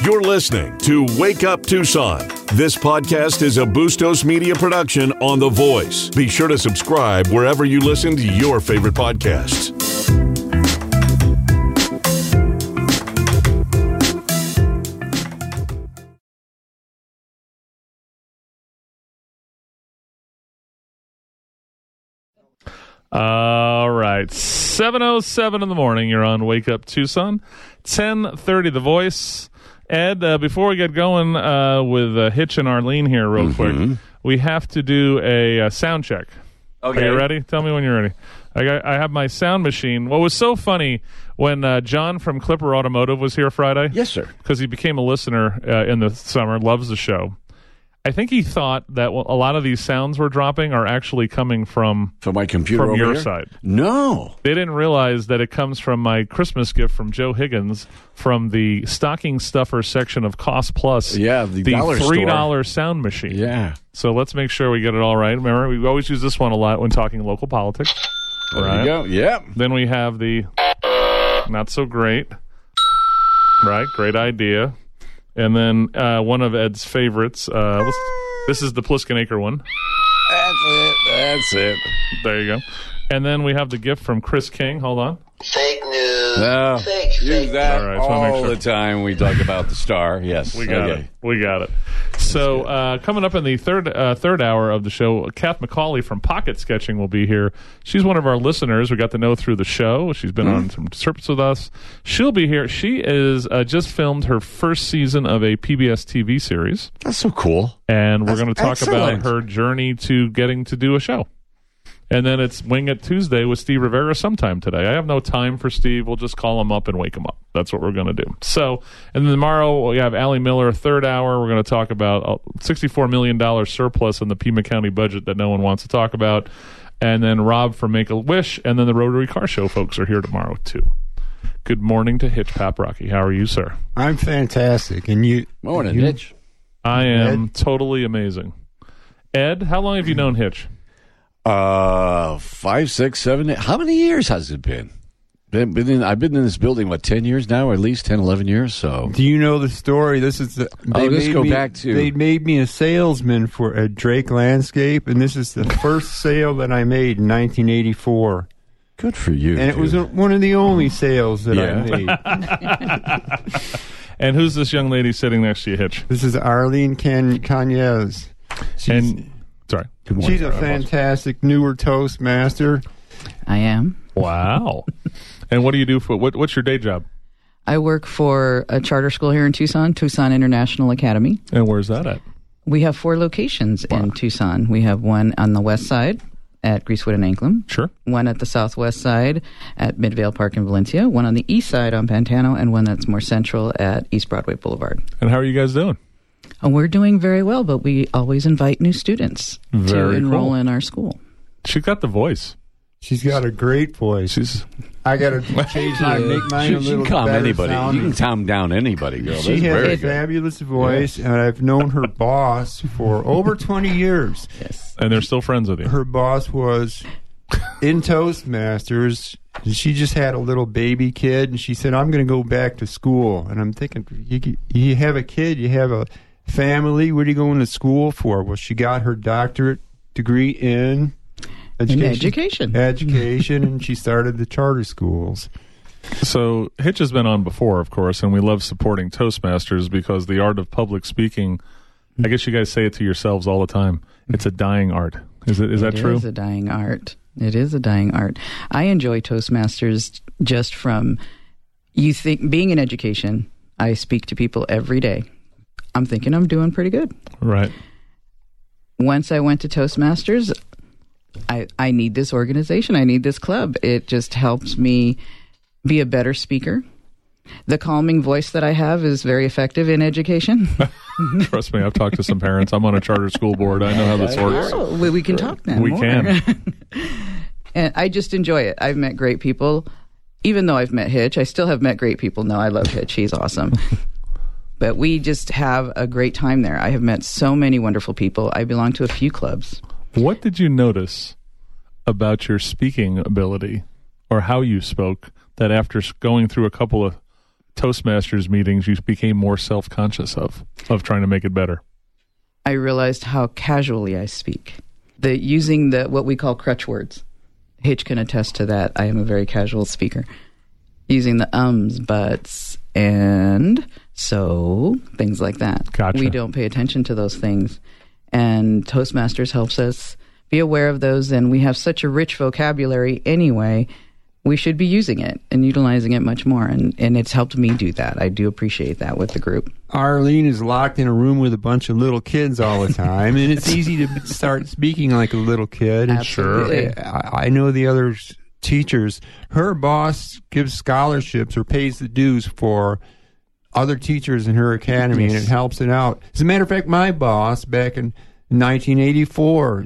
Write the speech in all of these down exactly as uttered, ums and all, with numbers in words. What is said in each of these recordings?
You're listening to Wake Up Tucson. This podcast is a Bustos Media production on The Voice. Be sure to subscribe wherever you listen to your favorite podcasts. All right, seven oh seven in the morning. You're on Wake Up Tucson. ten thirty, The Voice. Ed, uh, before we get going uh, with uh, Hitch and Arlene here real Mm-hmm. quick, we have to do a, a sound check. Okay. Are you ready? Tell me when you're ready. I, got, I have my sound machine. What was so funny when uh, John from Clipper Automotive was here Friday? Yes, sir. Because he became a listener uh, in the summer, loves the show. I think he thought that a lot of these sounds we're dropping are actually coming from From my computer from over your here? side. No. They didn't realize that it comes from my Christmas gift from Joe Higgins from the stocking stuffer section of Cost Plus. Yeah, the dollar store. three dollar sound machine. Yeah. So let's make sure we get it all right. Remember, we always use this one a lot when talking local politics. There Right. you go. Yep. Then we have the not so great. Right, great idea. And then uh, one of Ed's favorites. Uh, let's, this is the Pliskin Acre one. That's it. That's it. There you go. And then we have the gift from Chris King. Hold on. Fake news. No. Fake, Use fake. that All right, so I'll make all sure. the time we talk about the star. Yes. We got okay. it. We got it. So uh, coming up in the third uh, third hour of the show, Kath McCauley from Pocket Sketching will be here. She's one of our listeners. We got to know through the show. She's been Mm-hmm. on some trips with us. She'll be here. She is uh, just filmed her first season of a P B S T V series, That's so cool. and we're That's going to talk excellent. about her journey to getting to do a show. And then it's Wing It Tuesday with Steve Rivera sometime today. I have no time for Steve. We'll just call him up and wake him up. That's what we're going to do. So, and then tomorrow we have Allie Miller, third hour. We're going to talk about a sixty-four million dollars surplus in the Pima County budget that no one wants to talk about. And then Rob from Make-A-Wish. And then the Rotary Car Show folks are here tomorrow, too. Good morning to Hitch Paprocki. How are you, sir? I'm fantastic. And you? Morning, you, Hitch. I am totally amazing. Ed, how long have you known Hitch? Uh, five, six, seven, eight. How many years has it been? Been, been in, I've been in this building, what, ten years now, or at least ten, eleven years, so. Do you know the story? This is the. Oh, let's made go me, back to- They made me a salesman for a Drake Landscape, and this is the first sale that I made in nineteen eighty-four. Good for you. And it was dude. one of the only sales that Yeah. I made. And who's this young lady sitting next to you, Hitch? This is Arlene Can- Cañez. She's, And sorry. Good morning, she's a Rob. fantastic newer Toastmaster. I am. Wow. And what do you do for what? What's your day job? I work for a charter school here in Tucson, Tucson International Academy. And where's that at? We have four locations in Tucson. We have one on the west side at Greasewood and Anklam, Sure. one at the southwest side at Midvale Park in Valencia, one on the east side on Pantano, and one that's more central at East Broadway Boulevard. And how are you guys doing? And we're doing very well, but we always invite new students Very to enroll cool. in our school. She got the voice. She's got a great voice. She's I got to change mine, make mine She, a she little can calm better anybody. sounding. You can calm down anybody, girl. She That's has very a good. fabulous voice, and I've known her boss for over twenty years. Yes. and they're still friends with you. Her boss was in Toastmasters, and she just had a little baby kid, and she said, I'm going to go back to school. And I'm thinking, you, you have a kid, you have a family, what are you going to school for? Well, she got her doctorate degree in In education. education. Education, and she started the charter schools. So Hitch has been on before, of course, and we love supporting Toastmasters because the art of public speaking, I guess you guys say it to yourselves all the time, it's a dying art. Is it? Is that It true? is a dying art. It is a dying art. I enjoy Toastmasters just from, you think, being in education, I speak to people every day. I'm thinking I'm doing pretty good. Right. Once I went to Toastmasters, I, I need this organization. I need this club. It just helps me be a better speaker. The calming voice that I have is very effective in education. Trust me, I've talked to some parents. I'm on a charter school board. I know how this works. Oh, we, we can talk now. We more. can. And I just enjoy it. I've met great people. Even though I've met Hitch, I still have met great people. No, I love Hitch. He's awesome. But we just have a great time there. I have met so many wonderful people. I belong to a few clubs. What did you notice about your speaking ability or how you spoke that after going through a couple of Toastmasters meetings you became more self-conscious of, of trying to make it better? I realized how casually I speak. The using the what we call crutch words. Hitch can attest to that. I am a very casual speaker. Using the ums, buts, and so, things like that. Gotcha. We don't pay attention to those things. And Toastmasters helps us be aware of those, and we have such a rich vocabulary anyway. We should be using it and utilizing it much more, and, and it's helped me do that. I do appreciate that with the group. Arlene is locked in a room with a bunch of little kids all the time, and it's easy to start speaking like a little kid. Absolutely. I, I know the other teachers. Her boss gives scholarships or pays the dues for other teachers in her academy, yes. and it helps it out. As a matter of fact, my boss back in nineteen eighty-four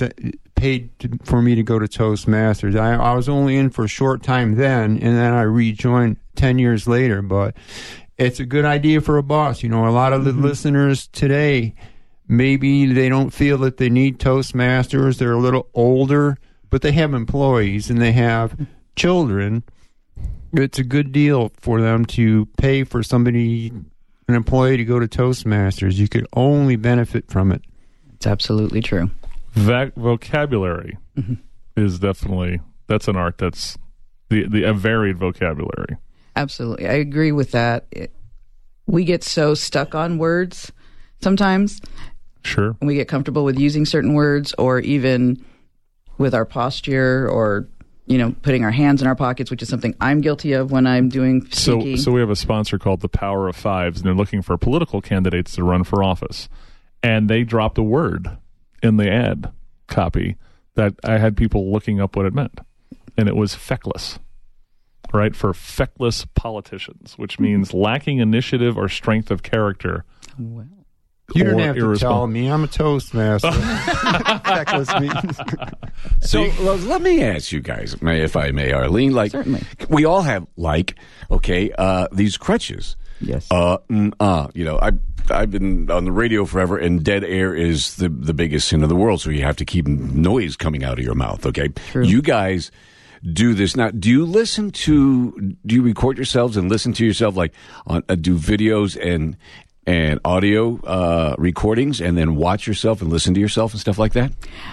paid to, for me to go to Toastmasters. I, I was only in for a short time then, and then I rejoined ten years later. But it's a good idea for a boss. You know, a lot of the mm-hmm. listeners today, maybe they don't feel that they need Toastmasters. They're a little older, but they have employees and they have children. It's a good deal for them to pay for somebody, an employee, to go to Toastmasters. You could only benefit from it. It's absolutely true. That vocabulary mm-hmm. is definitely, that's an art that's the, the a varied vocabulary. Absolutely. I agree with that. It, we get so stuck on words sometimes. Sure. And we get comfortable with using certain words, or even with our posture, or, you know, putting our hands in our pockets, which is something I'm guilty of when I'm doing speaking. So, so we have a sponsor called the Power of Fives, and they're looking for political candidates to run for office. And they dropped a word in the ad copy that I had people looking up what it meant. And it was feckless, right? For feckless politicians, which means lacking initiative or strength of character. Well, you don't have to tell me. I'm a Toastmaster. Feckless means. So well, let me ask you guys, if I may, Arlene. Like, certainly. We all have, like, okay, uh, these crutches. Yes. Uh, mm, uh, you know, I, I've been on the radio forever, and dead air is the, the biggest sin in the world, so you have to keep noise coming out of your mouth, okay? True. You guys do this. Now, do you listen to, do you record yourselves and listen to yourself, like, on uh, do videos and and audio uh, recordings, and then watch yourself and listen to yourself and stuff like that?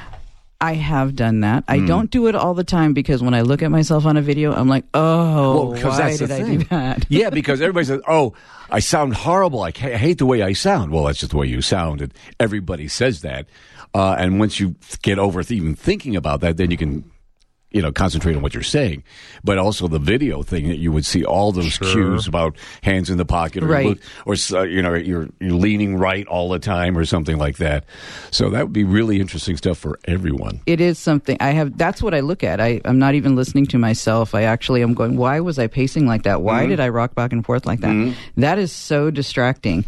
I have done that. I Mm. don't do it all the time, because when I look at myself on a video, I'm like, oh, Well, why that's the did I thing. do that? Yeah, because everybody says, oh, I sound horrible. I, ca- I hate the way I sound. Well, that's just the way you sound, and everybody says that. Uh, and once you get over th- even thinking about that, then you can, you know, concentrate on what you're saying. But also the video thing, that you would see all those Sure. cues about hands in the pocket, or, Right. look, or uh, you know, you're, you're leaning right all the time or something like that. So that would be really interesting stuff for everyone. It is something I have. That's what I look at. I, I'm not even listening to myself. I actually am going, why was I pacing like that? Why Mm-hmm. did I rock back and forth like that? Mhm. That is so distracting.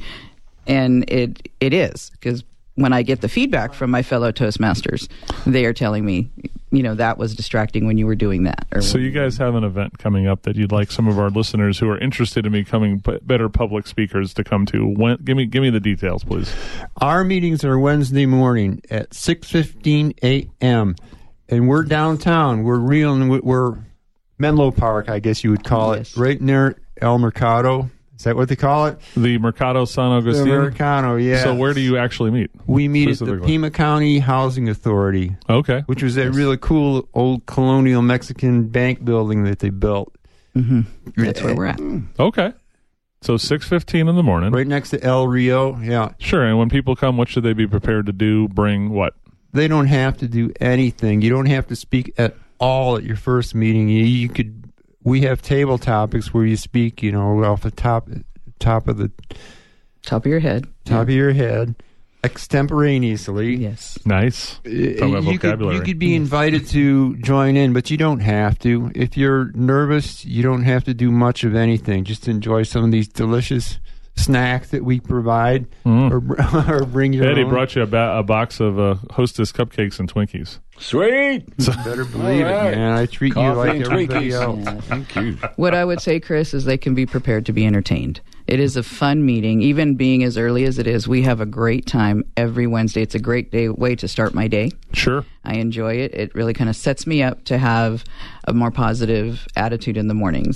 And it it is, because when I get the feedback from my fellow Toastmasters, they are telling me, you know, that was distracting when you were doing that. Or So you guys have an event coming up that you'd like some of our listeners who are interested in becoming p- better public speakers to come to. When, give me give me the details, please. Our meetings are Wednesday morning at six fifteen a.m. and we're downtown. We're real. We're Menlo Park, I guess you would call Yes. it, right near El Mercado. Is that what they call it? The Mercado San The Agustin. Mercado, yeah. So where do you actually meet? We meet at the specifically? Pima County Housing Authority, Okay. which was that really cool old colonial Mexican bank building that they built. That's where we're at. Okay. So six fifteen in the morning. Right next to El Rio, yeah. Sure. And when people come, what should they be prepared to do? Bring what? They don't have to do anything. You don't have to speak at all at your first meeting. You, you could. We have table topics where you speak, you know, off the top, top of the Top of your head. top of your head, extemporaneously. Yes. Nice. Uh, Talking about you could, vocabulary. you could be invited to join in, but you don't have to. If you're nervous, you don't have to do much of anything. Just enjoy some of these delicious snacks that we provide, Mm. or, br- or bring your Eddie own. brought you a, ba- a box of uh, Hostess cupcakes and Twinkies. Sweet. Better believe All right. it, man. I treat Coffee you like and everybody Twinkies. else. Thank you. What I would say, Chris, is they can be prepared to be entertained. It is a fun meeting. Even being as early as it is, we have a great time every Wednesday. It's a great day way to start my day. Sure. I enjoy it. It really kind of sets me up to have a more positive attitude in the mornings.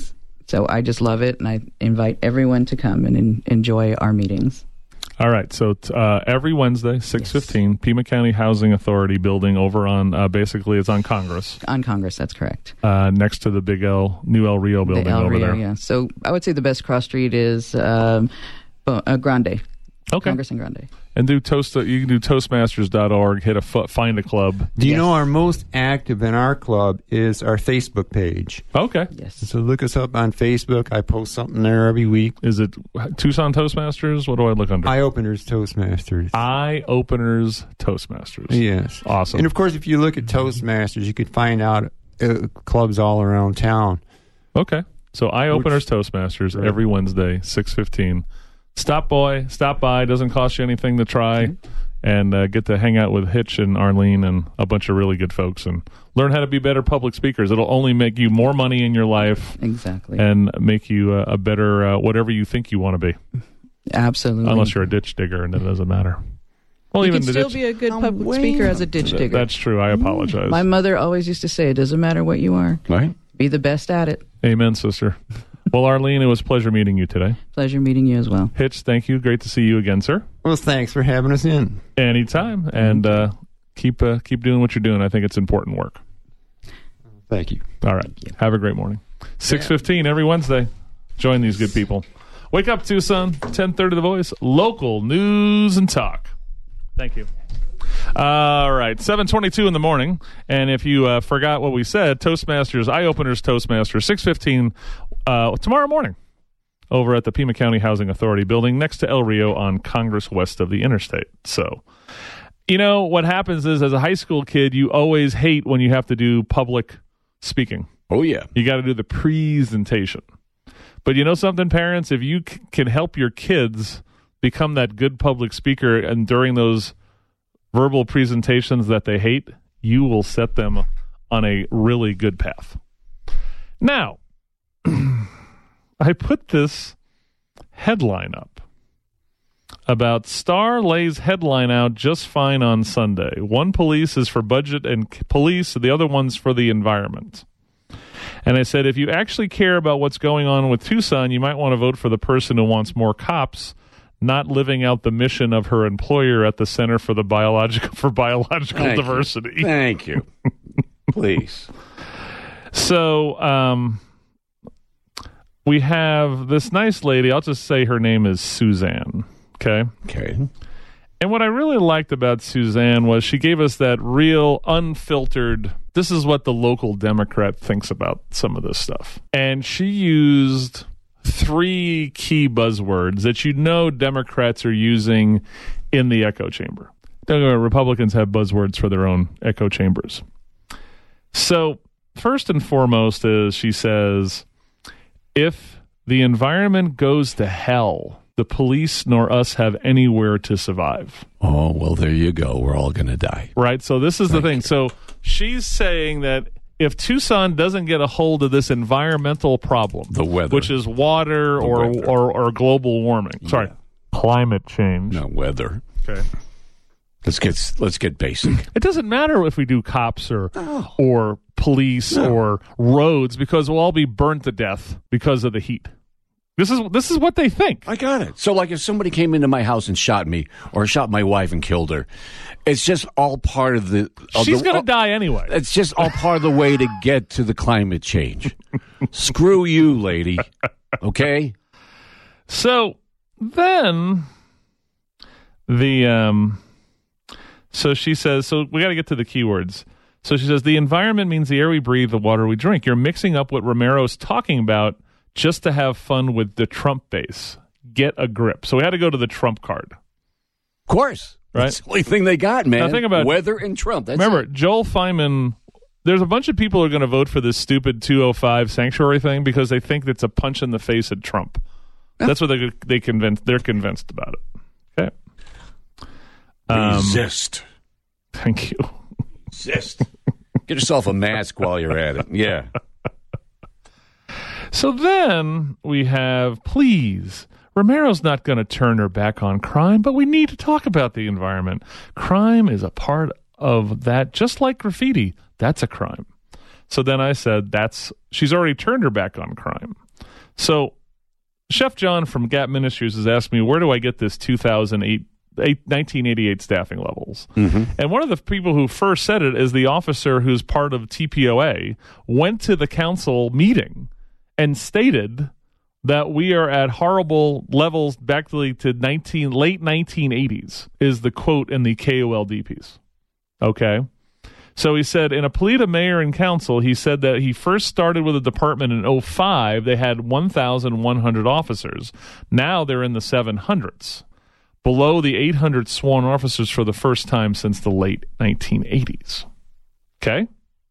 So I just love it, and I invite everyone to come and en- enjoy our meetings. All right, so uh, every Wednesday, six fifteen, yes. Pima County Housing Authority building over on, uh, basically it's on Congress. On Congress, that's correct. Uh, next to the big L, new El Rio building the El over Rio, there. Yeah, so I would say the best cross street is um, uh, Grande. Okay. Congress and Grande. And do toast. You can do Toastmasters dot org, hit a foot, find a club. Do you Yes. know our most active in our club is our Facebook page? Okay. Yes. So look us up on Facebook. I post something there every week. Is it Tucson Toastmasters? What do I look under? Eye Openers Toastmasters. Eye Openers Toastmasters. Yes. Awesome. And of course, if you look at Toastmasters, you could find out uh, clubs all around town. Okay. So Eye Openers Toastmasters Right. every Wednesday, six fifteen. Stop by, stop by. Doesn't cost you anything to try, and uh, get to hang out with Hitch and Arlene and a bunch of really good folks, and learn how to be better public speakers. It'll only make you more money in your life, Exactly. and make you uh, a better uh, whatever you think you want to be. Absolutely. Unless you're a ditch digger, and it doesn't matter. Well, you even can the still ditch, be a good I'm public way speaker as a up ditch Th- digger. That's true. I apologize. My mother always used to say, it doesn't matter what you are. Right? Be the best at it. Amen, sister. Well, Arlene, it was a pleasure meeting you today. Pleasure meeting you as well. Hitch, thank you. Great to see you again, sir. Well, thanks for having us in. Anytime, and uh, keep uh, keep doing what you're doing. I think it's important work. Thank you. All right. Have a great morning. six fifteen every Wednesday. Join these good people. Wake up, Tucson. ten thirty The Voice. Local news and talk. Thank you. All right. seven twenty-two in the morning. And if you uh, forgot what we said, Toastmasters, Eye Openers Toastmasters, six fifteen uh, tomorrow morning over at the Pima County Housing Authority building next to El Rio on Congress west of the interstate. So, you know, what happens is as a high school kid, you always hate when you have to do public speaking. Oh, yeah. You got to do the presentation. But you know something, parents? If you c- can help your kids become that good public speaker, and during those verbal presentations that they hate, you will set them on a really good path. Now, I put this headline up about Star lays headline out just fine on Sunday. One police is for budget and c- police, the other one's for the environment. And I said, if you actually care about what's going on with Tucson, you might want to vote for the person who wants more cops, not living out the mission of her employer at the Center for the Biological for Biological Thank Diversity. You. Thank you. Please. So um, we have this nice lady. I'll just say her name is Suzanne. Okay. Okay. And what I really liked about Suzanne was she gave us that real unfiltered, this is what the local Democrat thinks about some of this stuff. And she used three key buzzwords that you know Democrats are using in the echo chamber. Republicans have buzzwords for their own echo chambers. So first and foremost is she says, if the environment goes to hell, the police nor us have anywhere to survive. Oh, well, there you go. We're all going to die. Right? So this is Thank the thing. you. So she's saying that if Tucson doesn't get a hold of this environmental problem, The weather. which is water The or, weather. or or global warming, sorry, climate change. No, weather. Okay. Let's get let's get basic. It doesn't matter if we do cops or or police or roads, because we'll all be burnt to death because of the heat. This is this is what they think. I got it. So, like, if somebody came into my house and shot me, or shot my wife and killed her, it's just all part of the. Of She's the, going to die anyway. It's just all part of the way to get to the climate change. Screw you, lady. Okay. So then the um so she says, so we got to get to the keywords. So she says the environment means the air we breathe, the water we drink. You're mixing up what Romero's talking about just to have fun with the Trump base. Get a grip. So we had to go to the Trump card. Of course. Right. That's the only thing they got, man. Now think about- weather and Trump. That's Remember, it. Joel Feynman, there's a bunch of people who are going to vote for this stupid two oh five sanctuary thing because they think it's a punch in the face at Trump. That's what they they convinced. They're convinced about it. Okay. Um, Resist. Thank you. Resist. Get yourself a mask while you're at it. Yeah. So then we have, please, Romero's not going to turn her back on crime, but we need to talk about the environment. Crime is a part of that, just like graffiti. That's a crime. So then I said, that's, she's already turned her back on crime. So, Chef John from Gap Ministries has asked me, where do I get this two thousand eight, nineteen eighty-eight staffing levels? Mm-hmm. And one of the people who first said it is the officer who's part of T P O A went to the council meeting and stated that we are at horrible levels back to the nineteen, late nineteen eighties, is the quote in the K O L D piece. Okay? So he said, in a plea to mayor and council, he said that he first started with a department in oh five. They had one thousand one hundred officers. Now they're in the seven hundreds, below the eight hundred sworn officers for the first time since the late nineteen eighties. Okay?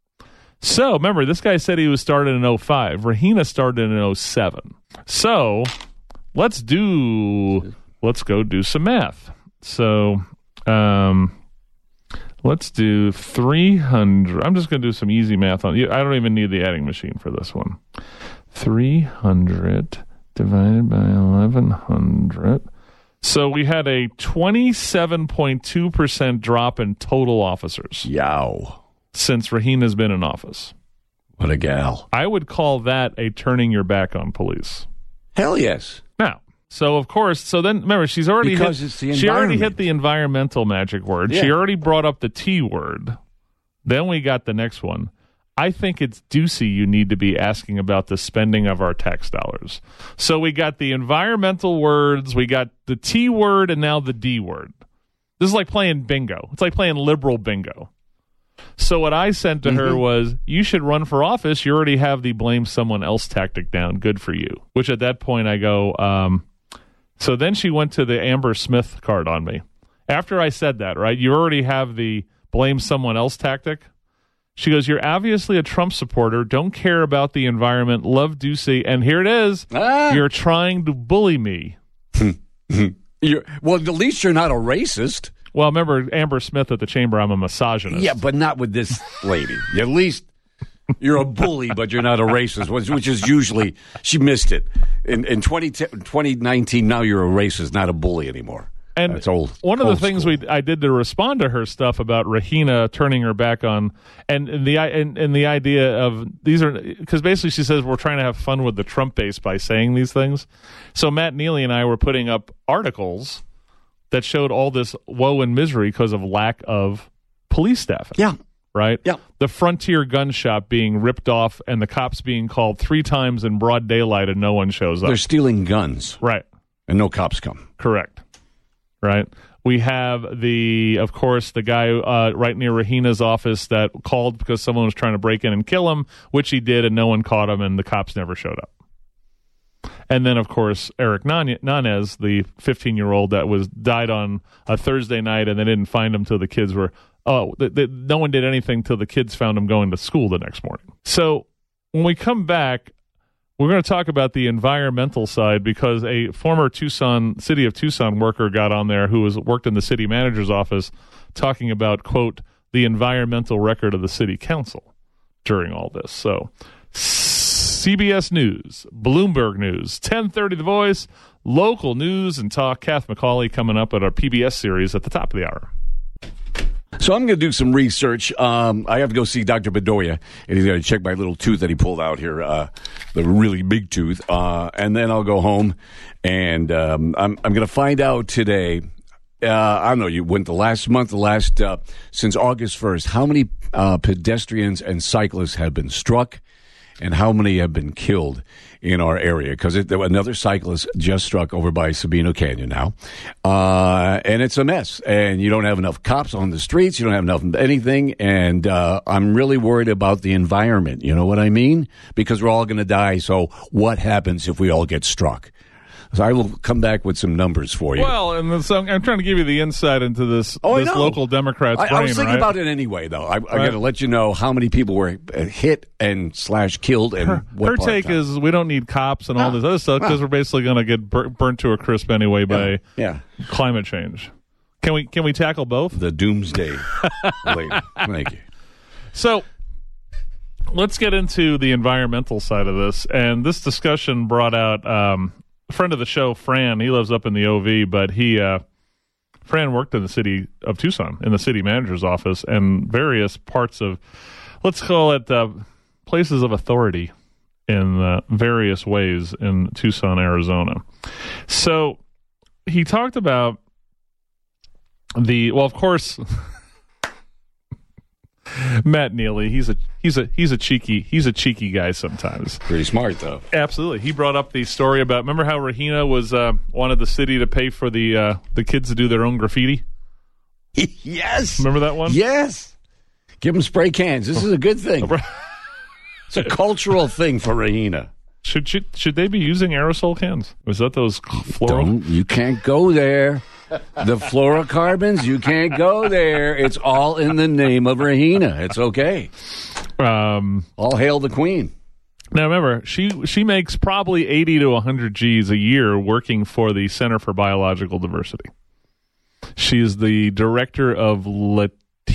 So, remember, this guy said he was started in oh five. Rahina started in oh seven. So, let's do, let's go do some math. So, um... let's do three hundred. I'm just going to do some easy math on you. I don't even need the adding machine for this one. three hundred divided by eleven hundred. So we had a twenty-seven point two percent drop in total officers. Yow. Since Rahina's been in office. What a gal. I would call that a turning your back on police. Hell yes. Now, so of course, so then remember, she's already because hit, it's the she already environment. hit the environmental magic word. Yeah. She already brought up the T word. Then we got the next one. I think it's Ducey you need to be asking about the spending of our tax dollars. So we got the environmental words, we got the T word, and now the D word. This is like playing bingo. It's like playing liberal bingo. So what I sent to mm-hmm. her was, you should run for office. You already have the blame someone else tactic down. Good for you. Which at that point I go, um, so then she went to the Amber Smith card on me. After I said that, right, you already have the blame someone else tactic. She goes, you're obviously a Trump supporter, don't care about the environment, love Ducey, and here it is, ah. you're trying to bully me. you're, well, at least you're not a racist. Well, remember Amber Smith at the chamber, I'm a misogynist. Yeah, but not with this lady. At least you're a bully, but you're not a racist, which is usually, she missed it. In, in twenty nineteen, now you're a racist, not a bully anymore. And That's old, one of old the things school. we I did to respond to her stuff about Rahina turning her back on, and, and the and, and the idea of these are, because basically she says we're trying to have fun with the Trump base by saying these things. So Matt Neely and I were putting up articles that showed all this woe and misery because of lack of police staffing. Yeah. Right? Yeah. The Frontier gun shop being ripped off and the cops being called three times in broad daylight and no one shows up. They're stealing guns. Right. And no cops come. Correct. Right. We have the, of course, the guy uh, right near Rahina's office that called because someone was trying to break in and kill him, which he did, and no one caught him, and the cops never showed up. And then, of course, Eric Nanez, the fifteen-year-old that was died on a Thursday night, and they didn't find him till the kids were, oh, they, they, no one did anything till the kids found him going to school the next morning. So when we come back, we're going to talk about the environmental side because a former Tucson, City of Tucson worker got on there who was worked in the city manager's office talking about, quote, the environmental record of the city council during all this. So C B S News, Bloomberg News, ten thirty The Voice, local news and talk. Kath McCauley coming up at our P B S series at the top of the hour. So I'm going to do some research. Um, I have to go see Doctor Bedoya, and he's going to check my little tooth that he pulled out here, uh, the really big tooth. Uh, and then I'll go home, and um, I'm, I'm going to find out today. Uh, I don't know, you went the last month, the last, uh, since August first, how many uh, pedestrians and cyclists have been struck? And how many have been killed in our area? Because another cyclist just struck over by Sabino Canyon now. Uh, and it's a mess. And you don't have enough cops on the streets. You don't have enough of anything. And uh, I'm really worried about the environment. You know what I mean? Because we're all going to die. So what happens if we all get struck? So I will come back with some numbers for you. Well, and so I'm trying to give you the insight into this, oh, this local Democrat's I, brain, I was thinking right? about it anyway, though. I, I right. got to let you know how many people were hit and slash killed. And her what her part take of town. is we don't need cops and all No. this other stuff because No. we're basically going to get bur- burnt to a crisp anyway by Yeah. yeah. climate change. Can we can we tackle both? The doomsday lady. Thank you. So let's get into the environmental side of this. And this discussion brought out um, a friend of the show, Fran. He lives up in the O V, but he uh, Fran worked in the city of Tucson, in the city manager's office, and various parts of, let's call it uh, places of authority in uh, various ways in Tucson, Arizona. So he talked about the, well, of course, Matt Neely, he's a he's a he's a cheeky he's a cheeky guy sometimes. Pretty smart though. Absolutely. He brought up the story about, remember how Rahina was uh, wanted the city to pay for the uh, the kids to do their own graffiti? Yes. Remember that one? Yes. Give them spray cans. This is a good thing. It's a cultural thing for Rahina. Should, should should they be using aerosol cans? Was that those floral? Don't, you can't go there. The fluorocarbons, you can't go there. It's all in the name of Rahina. It's okay. Um, all hail the queen. Now remember, she she makes probably eighty to one hundred G's a year working for the Center for Biological Diversity. She is the director of Lat-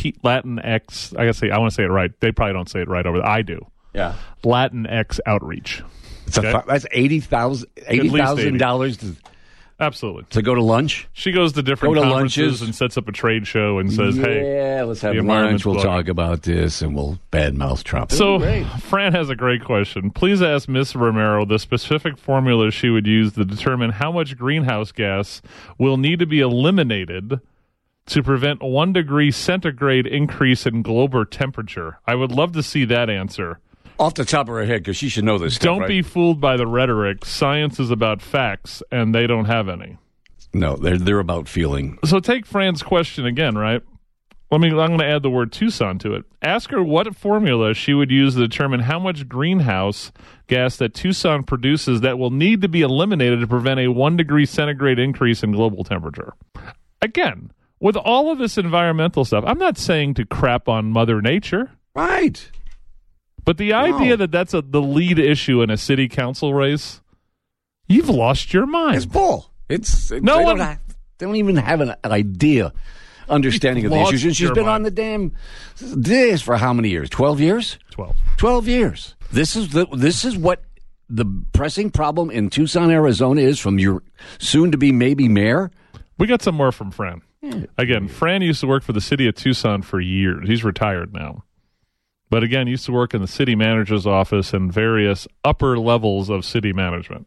Latinx. I gotta say, I want to say it right. They probably don't say it right over there. I do. Yeah. Latinx outreach. It's a, okay? That's eighty thousand eighty thousand dollars to absolutely to go to lunch. She goes to different go to conferences lunches. and sets up a trade show and says, yeah, "Hey, yeah, let's have the lunch. We'll book. talk about this, and we'll badmouth Trump." So, Fran has a great question. Please ask Miss Romero the specific formula she would use to determine how much greenhouse gas will need to be eliminated to prevent one degree centigrade increase in global temperature. I would love to see that answer. Off the top of her head, because she should know this stuff, Don't right? be fooled by the rhetoric. Science is about facts, and they don't have any. No, they're they're about feeling. So take Fran's question again, right? Let me. I'm going to add the word Tucson to it. Ask her what formula she would use to determine how much greenhouse gas that Tucson produces that will need to be eliminated to prevent a one degree centigrade increase in global temperature. Again, with all of this environmental stuff, I'm not saying to crap on Mother Nature. Right. But the idea No. that that's a, the lead issue in a city council race, you've lost your mind. It's bull. It's No they one- don't, have, they don't even have an, an idea, understanding of the Lost issues. And she's your been mind. on the damn this for how many years? Twelve years. twelve. Twelve years. This is the this is what the pressing problem in Tucson, Arizona is from your soon-to-be maybe mayor. We got some more from Fran. Again, Fran used to work for the city of Tucson for years. He's retired now. But again, used to work in the city manager's office and various upper levels of city management.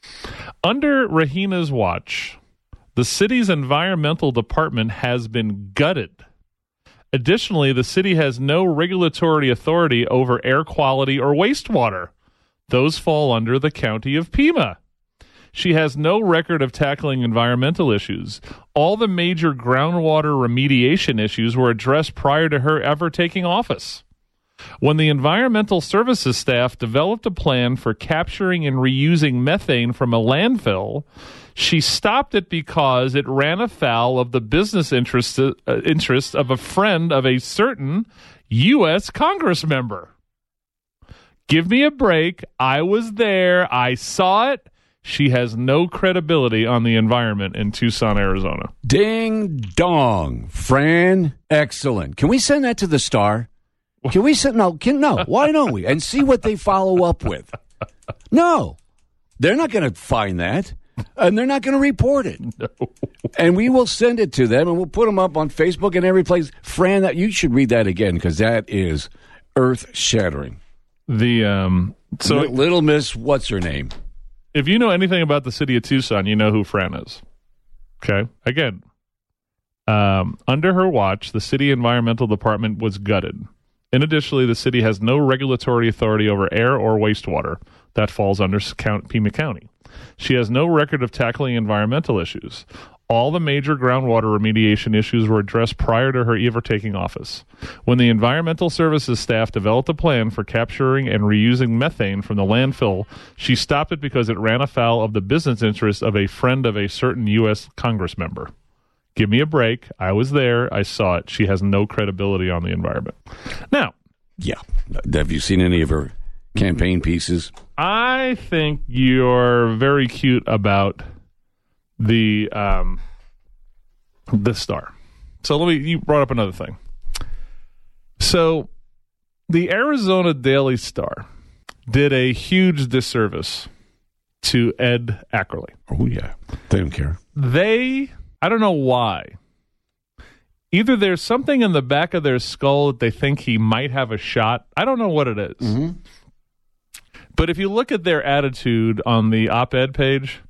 Under Rahina's watch, the city's environmental department has been gutted. Additionally, the city has no regulatory authority over air quality or wastewater. Those fall under the county of Pima. She has no record of tackling environmental issues. All the major groundwater remediation issues were addressed prior to her ever taking office. When the environmental services staff developed a plan for capturing and reusing methane from a landfill, she stopped it because it ran afoul of the business interest, uh, interest of a friend of a certain U S Congress member. Give me a break. I was there. I saw it. She has no credibility on the environment in Tucson, Arizona. Ding dong, Fran, excellent. Can we send that to the Star? Can we send no? Can no? Why don't we? And see what they follow up with. No, they're not going to find that, and they're not going to report it. No. And we will send it to them, and we'll put them up on Facebook and every place. Fran, that you should read that again because that is earth shattering. The um, so Li- Little Miss, what's her name? if you know anything about the city of Tucson, you know who Fran is. Okay, again, um, under her watch, the city environmental department was gutted. In addition, the city has no regulatory authority over air or wastewater. That falls under Pima County. She has no record of tackling environmental issues. All the major groundwater remediation issues were addressed prior to her ever taking office. When the environmental services staff developed a plan for capturing and reusing methane from the landfill, she stopped it because it ran afoul of the business interests of a friend of a certain U S Congress member. Give me a break. I was there. I saw it. She has no credibility on the environment. Now, Yeah. Have you seen any of her campaign pieces? I think you're very cute about the um, the Star. So let me. You brought up another thing. So the Arizona Daily Star did a huge disservice to Ed Ackerley. Oh, yeah. They don't care. They, I don't know why. Either there's something in the back of their skull that they think he might have a shot. I don't know what it is. Mm-hmm. But if you look at their attitude on the op-ed page,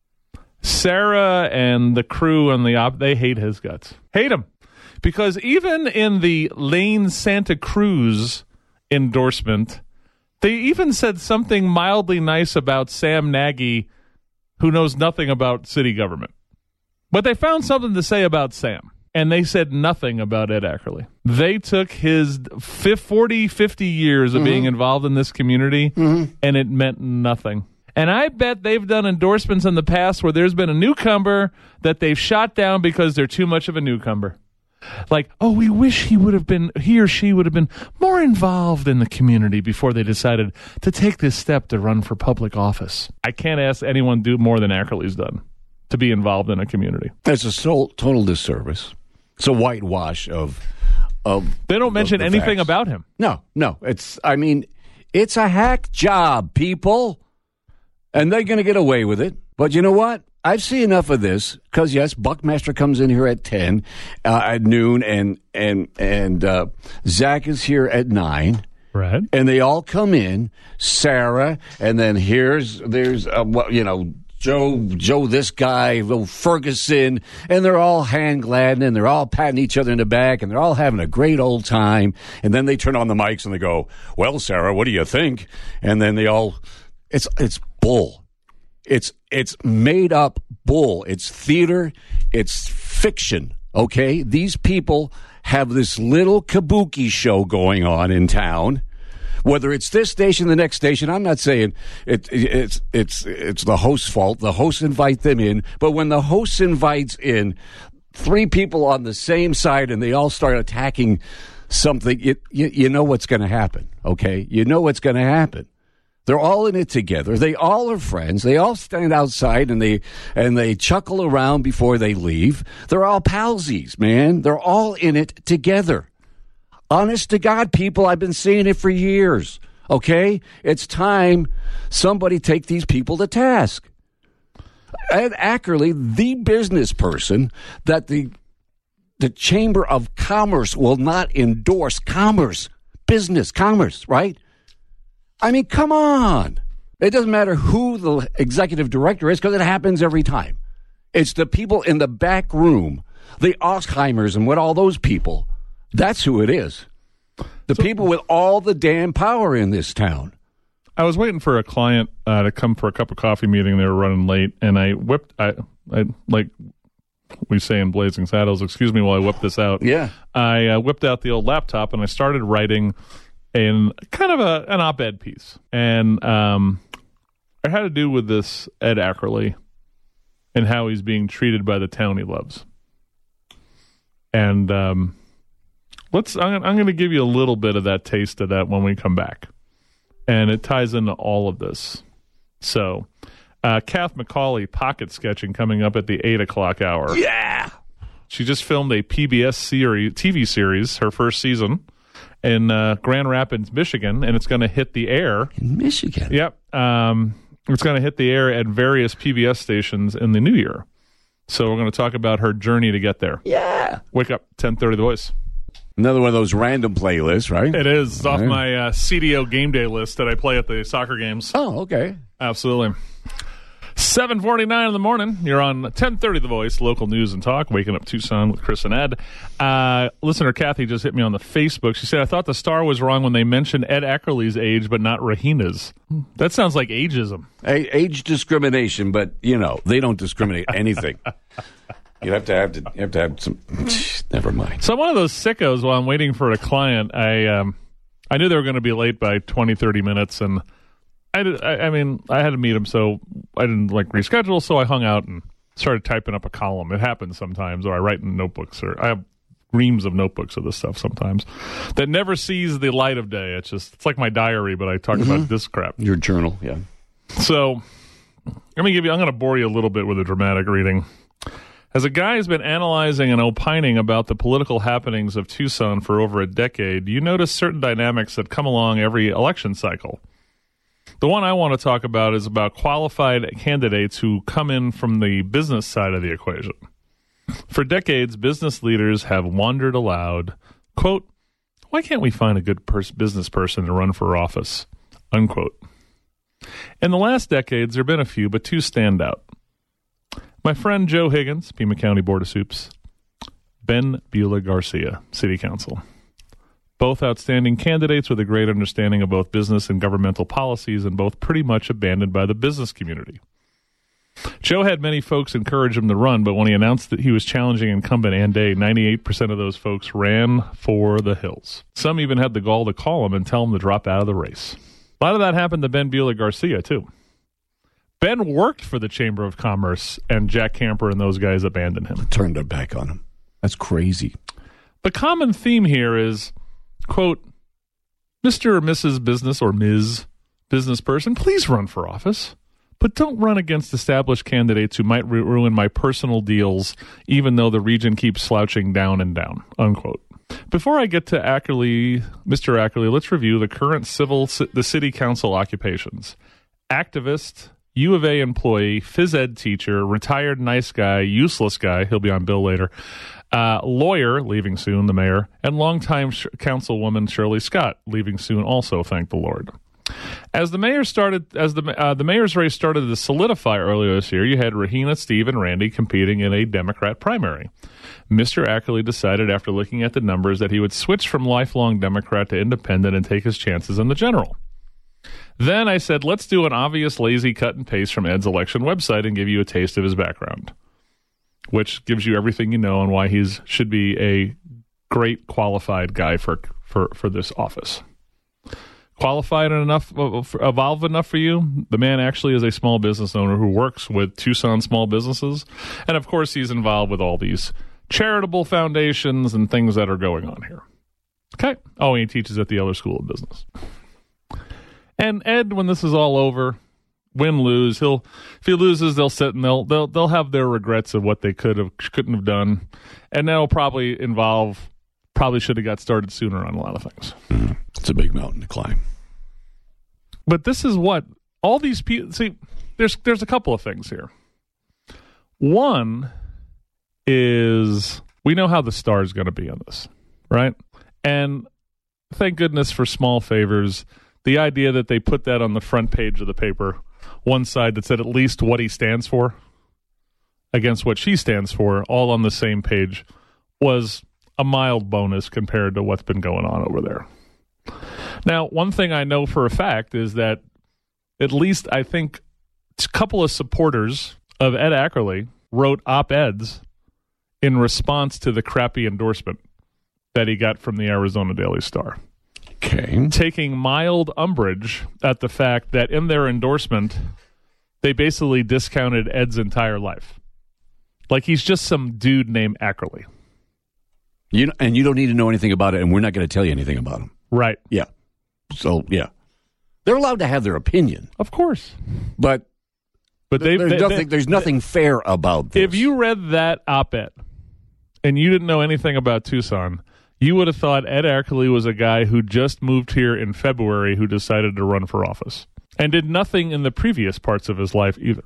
Sarah and the crew on the op, they hate his guts. Hate him. Because even in the Lane Santa Cruz endorsement, they even said something mildly nice about Sam Nagy, who knows nothing about city government. But they found something to say about Sam, and they said nothing about Ed Ackerley. They took his forty, fifty years of mm-hmm. being involved in this community, mm-hmm. and it meant nothing. And I bet they've done endorsements in the past where there's been a newcomer that they've shot down because they're too much of a newcomer. Like, oh, we wish he would have been, he or she would have been more involved in the community before they decided to take this step to run for public office. I can't ask anyone to do more than Ackerley's done to be involved in a community. It's a total, total disservice. It's a whitewash of, of They don't mention the anything facts. about him. No, no. It's, I mean, it's a hack job, people. And they're going to get away with it. But you know what? I've seen enough of this because, yes, Buckmaster comes in here at ten, uh, at noon, and and and uh, Zach is here at nine. Right. And they all come in, Sarah, and then here's, there's, uh, well, you know, Joe, Joe, this guy, Ferguson, and they're all hand glad, and they're all patting each other in the back, and they're all having a great old time. And then they turn on the mics and they go, well, Sarah, what do you think? And then they all, it's it's bull. It's it's made up bull. It's theater. It's fiction. Okay, these people have this little kabuki show going on in town. Whether it's this station, the next station, I'm not saying it, it, it's it's it's the host's fault. The hosts invite them in, but when the host invites in three people on the same side and they all start attacking something, it, you, you know what's going to happen. Okay, you know what's going to happen. They're all in it together. They all are friends. They all stand outside and they and they chuckle around before they leave. They're all palsies, man. They're all in it together. Honest to God, people, I've been saying it for years. Okay? It's time somebody take these people to task. Ed Ackerley, the business person that the the Chamber of Commerce will not endorse. Commerce, business, commerce, right? I mean, come on. It doesn't matter who the executive director is because it happens every time. It's the people in the back room, the Ostheimers and what all those people. That's who it is. The so, people with all the damn power in this town. I was waiting for a client uh, to come for a cup of coffee meeting. They were running late, and I whipped, I, I like we say in Blazing Saddles, excuse me while I whip this out. Yeah. I uh, whipped out the old laptop, and I started writing in kind of a an op-ed piece, and um, it had to do with this Ed Ackerley and how he's being treated by the town he loves. And um, let's I'm, I'm going to give you a little bit of that taste of that when we come back, and it ties into all of this. So, uh, Kath McCauley pocket sketching coming up at the eight o'clock hour. Yeah, she just filmed a P B S series, T V series, her first season, in uh, Grand Rapids, Michigan, and it's going to hit the air. In Michigan? Yep. Um, it's going to hit the air at various P B S stations in the new year. So we're going to talk about her journey to get there. Yeah. Wake up, ten thirty The Voice. Another one of those random playlists, right? It is. It's off right. my uh, C D O game day list that I play at the soccer games. Oh, okay. Absolutely. seven forty-nine in the morning. You're on ten thirty The Voice, local news and talk, Waking Up Tucson with Chris and Ed. Uh, listener Kathy just hit me on the Facebook. She said, I thought the star was wrong when they mentioned Ed Ackerley's age, but not Rahina's. That sounds like ageism. A- age discrimination, but, you know, they don't discriminate anything. You have to have to you have to have some. Never mind. So I'm one of those sickos while I'm waiting for a client. I um, I knew they were going to be late by twenty, thirty minutes, and I, did, I, I mean, I had to meet him, so I didn't like reschedule. So I hung out and started typing up a column. It happens sometimes, or I write in notebooks, or I have reams of notebooks of this stuff sometimes that never sees the light of day. It's just it's like my diary, but I talk mm-hmm. about this crap. Your journal, yeah. So let me give you. I'm going to bore you a little bit with a dramatic reading. As a guy who's been analyzing and opining about the political happenings of Tucson for over a decade, you notice certain dynamics that come along every election cycle. The one I want to talk about is about qualified candidates who come in from the business side of the equation. For decades, business leaders have wondered aloud, quote, why can't we find a good pers- business person to run for office, unquote. In the last decades, there have been a few, but two stand out. My friend Joe Higgins, Pima County Board of Soups, Ben Beulah Garcia, City Council. Both outstanding candidates with a great understanding of both business and governmental policies, and both pretty much abandoned by the business community. Joe had many folks encourage him to run, but when he announced that he was challenging incumbent Ann Day, ninety-eight percent of those folks ran for the hills. Some even had the gall to call him and tell him to drop out of the race. A lot of that happened to Ben Beulah Garcia, too. Ben worked for the Chamber of Commerce, and Jack Camper and those guys abandoned him. Turned their back on him. That's crazy. The common theme here is, quote, Mister or Missus Business or Miz Business Person, please run for office, but don't run against established candidates who might ru- ruin my personal deals, even though the region keeps slouching down and down, unquote. Before I get to Ackerley, Mister Ackerley, let's review the current civil, the city council occupations. Activist, U of A employee, phys ed teacher, retired nice guy, useless guy, he'll be on Bill later, uh, lawyer, leaving soon, the mayor, and longtime sh- councilwoman Shirley Scott, leaving soon also, thank the Lord. As the mayor started, as the uh, the mayor's race started to solidify earlier this year, you had Rahina, Steve, and Randy competing in a Democrat primary. Mister Ackerley decided after looking at the numbers that he would switch from lifelong Democrat to independent and take his chances in the general. Then I said, let's do an obvious lazy cut and paste from Ed's election website and give you a taste of his background, which gives you everything you know on why he should be a great qualified guy for for, for this office. Qualified and enough, evolved enough for you? The man actually is a small business owner who works with Tucson small businesses. And of course, he's involved with all these charitable foundations and things that are going on here. Okay. Oh, and he teaches at the Eller School of Business. And Ed, when this is all over, win, lose, he'll, if he loses, they'll sit and they'll, they'll, they'll have their regrets of what they could have, couldn't have done. And that'll probably involve, probably should have got started sooner on a lot of things. Mm, it's a big mountain to climb. But this is what all these people see. There's there's a couple of things here. One is we know how the star is going to be on this, right? And thank goodness for small favors. The idea that they put that on the front page of the paper, one side that said at least what he stands for against what she stands for, all on the same page, was a mild bonus compared to what's been going on over there. Now, one thing I know for a fact is that at least I think a couple of supporters of Ed Ackerley wrote op-eds in response to the crappy endorsement that he got from the Arizona Daily Star. Okay. Taking mild umbrage at the fact that in their endorsement, they basically discounted Ed's entire life. Like he's just some dude named Ackerley. You know, and you don't need to know anything about it, and we're not going to tell you anything about him. Right. Yeah. So, yeah. They're allowed to have their opinion. Of course. But, but they, there's, they, nothing, they, there's nothing fair about this. If you read that op-ed and you didn't know anything about Tucson, you would have thought Ed Ackerley was a guy who just moved here in February who decided to run for office and did nothing in the previous parts of his life either.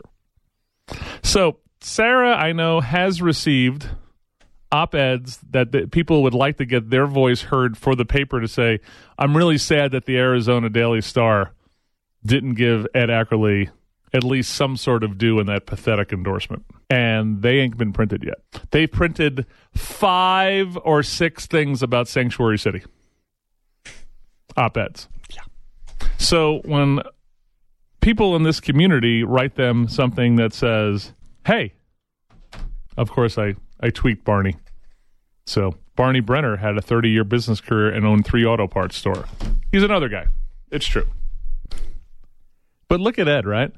So, Sarah, I know, has received op-eds that the people would like to get their voice heard for the paper to say, I'm really sad that the Arizona Daily Star didn't give Ed Ackerley at least some sort of due in that pathetic endorsement. And they ain't been printed yet. They printed five or six things about Sanctuary City. Op-eds. Yeah. So when people in this community write them something that says, hey, of course I, I tweaked Barney. So Barney Brenner had a thirty-year business career and owned three auto parts store. He's another guy. It's true. But look at Ed, right?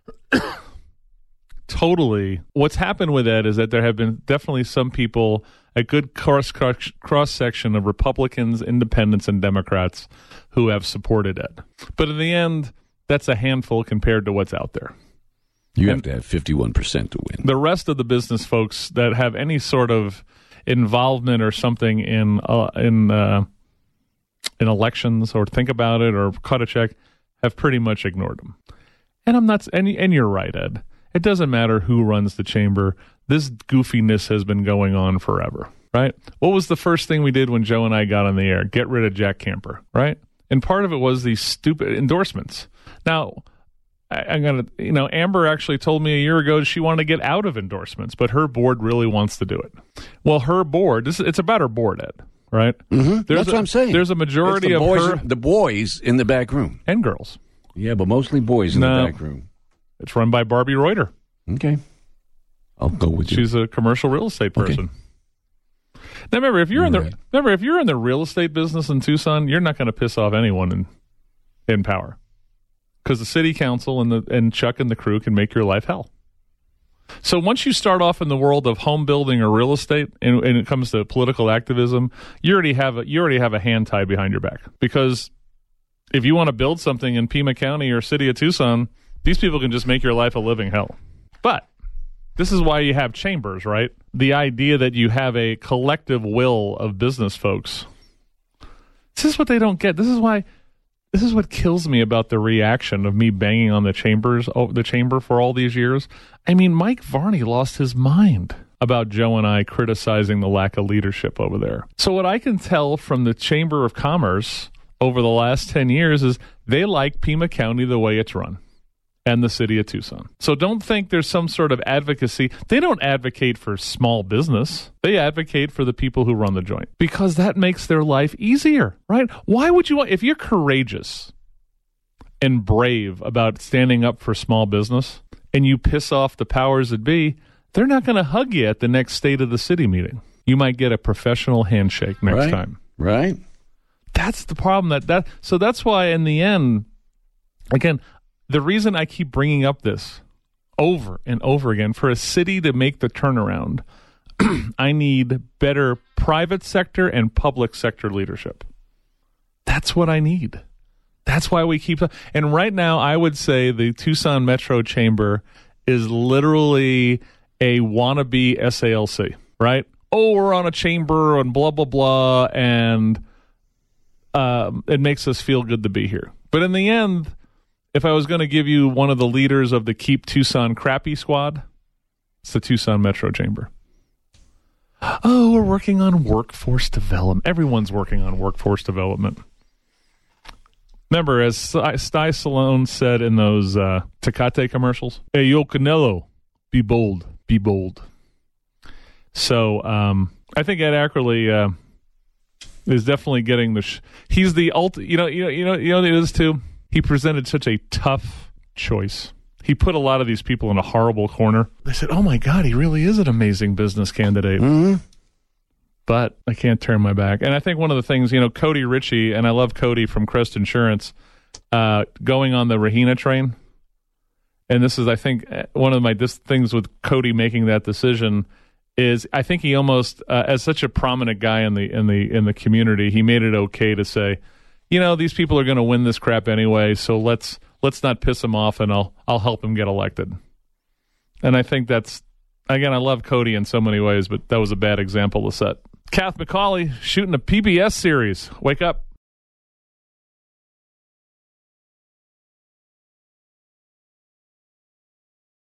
Totally. What's happened with Ed is that there have been definitely some people, a good cross cross section of Republicans, independents, and Democrats who have supported Ed. But in the end, that's a handful compared to what's out there. You and have to have fifty-one percent to win. The rest of the business folks that have any sort of involvement or something in uh, in uh, in elections or think about it or cut a check have pretty much ignored them. And I'm not. And, and you're right, Ed. It doesn't matter who runs the chamber. This goofiness has been going on forever, right? What was the first thing we did when Joe and I got on the air? Get rid of Jack Camper, right? And part of it was these stupid endorsements. Now, I, I'm gonna, you know, Amber actually told me a year ago she wanted to get out of endorsements, but her board really wants to do it. Well, her board, this it's about her board, Ed, right? Mm-hmm. That's a, what I'm saying. There's a majority the of boys, her the boys in the back room and girls. Yeah, but mostly boys in No. the back room. It's run by Barbie Reuter. Okay, I'll go with you. She's a commercial real estate person. Okay. Now, remember if you're, You're in the right. remember if you're in the real estate business in Tucson, you're not going to piss off anyone in in power, because the city council and the and Chuck and the crew can make your life hell. So once you start off in the world of home building or real estate, and, and it comes to political activism, you already have a, you already have a hand tied behind your back, because if you want to build something in Pima County or city of Tucson, these people can just make your life a living hell. But this is why you have chambers, right? The idea that you have a collective will of business folks. This is what they don't get. This is why, this is what kills me about the reaction of me banging on the chambers, oh, the chamber for all these years. I mean, Mike Varney lost his mind about Joe and I criticizing the lack of leadership over there. So what I can tell from the Chamber of Commerce over the last ten years is they like Pima County the way it's run, and the city of Tucson. So don't think there's some sort of advocacy. They don't advocate for small business. They advocate for the people who run the joint, because that makes their life easier, right? Why would you want, if you're courageous and brave about standing up for small business and you piss off the powers that be, they're not going to hug you at the next State of the City meeting. You might get a professional handshake next right. time. Right. That's the problem. That that So that's why in the end, again, the reason I keep bringing up this over and over again, for a city to make the turnaround, I need better private sector and public sector leadership. That's what I need. That's why we keep... And right now, I would say the Tucson Metro Chamber is literally a wannabe S A L C, right? Oh, we're on a chamber and blah, blah, blah, and um, it makes us feel good to be here. But in the end... If I was going to give you one of the leaders of the Keep Tucson Crappy Squad, it's the Tucson Metro Chamber. Oh, we're working on workforce development. Everyone's working on workforce development. Remember, as Sty Stallone said in those uh, Tecate commercials, hey, yo, Canelo, be bold, be bold. So um, I think Ed Ackerley uh, is definitely getting the... Sh- he's the ultimate... You know, you know, you know, you know what it is, too? He presented such a tough choice. He put a lot of these people in a horrible corner. They said, oh, my God, he really is an amazing business candidate. Mm-hmm. But I can't turn my back. And I think one of the things, you know, Cody Ritchie, and I love Cody from Crest Insurance, uh, going on the Rahina train. And this is, I think, one of my dis- things with Cody making that decision is I think he almost, uh, as such a prominent guy in the in the in the community, he made it okay to say, you know, these people are going to win this crap anyway, so let's let's not piss them off, and I'll I'll help them get elected. And I think that's, again, I love Cody in so many ways, but that was a bad example to set. Kath McCauley shooting a P B S series. Wake up.